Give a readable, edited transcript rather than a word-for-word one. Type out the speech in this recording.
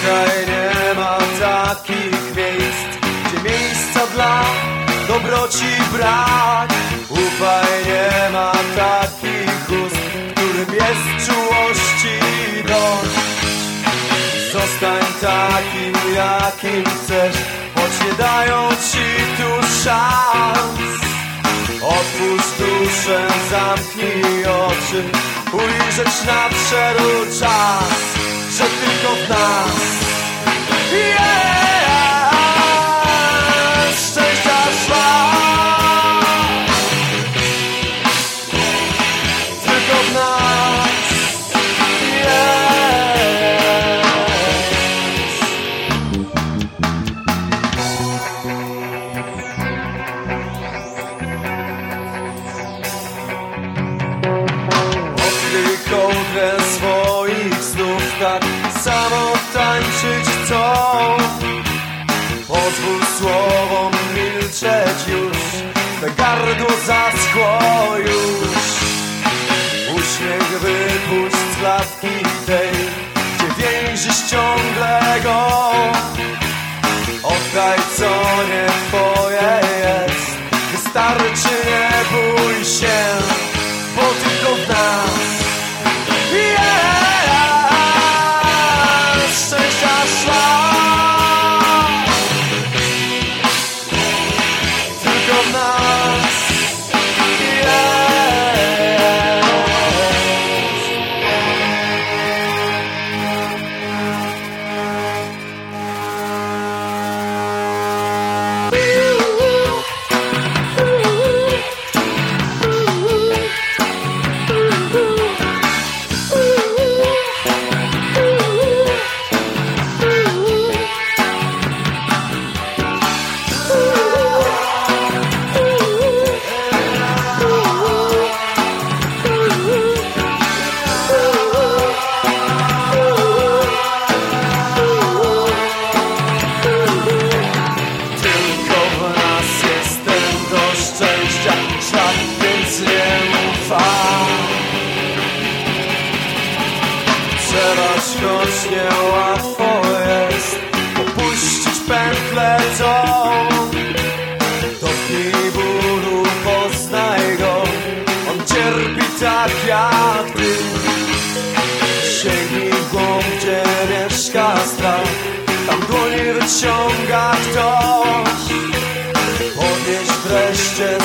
Tutaj nie ma takich miejsc, gdzie miejsca dla dobroci brak. Ufaj, nie ma takich ust, w którym jest czułości dość. Zostań takim, jakim chcesz, choć nie dają ci tu szans. Otwórz duszę, zamknij oczy, ujrzeć nadszedł czas, że tylko w nas jest szczęścia szlak. Tylko w nas jest. Odkryj kołdrę swoich snów, tak samo tańczyć chcą. Pozwól słowom milczeć już, me gardło zaschło już. Uśmiech wypuść z klatki tej, gdzie więzisz ciągle go. Oddaj, co nie twoje jest, wystarczy, nie bój się, bo tylko w nas jest szczęścia szlak. Tylko w nas jest. Więc nie ufam. Przebrać, choć niełatwo jest, opuścić pętlę tą. Dotknij bólu, poznaj go, on cierpi tak jak ty. Sięgnij w głąb, gdzie mieszka strach, tam dłoń wyciąga ktoś. Podnieś wreszcie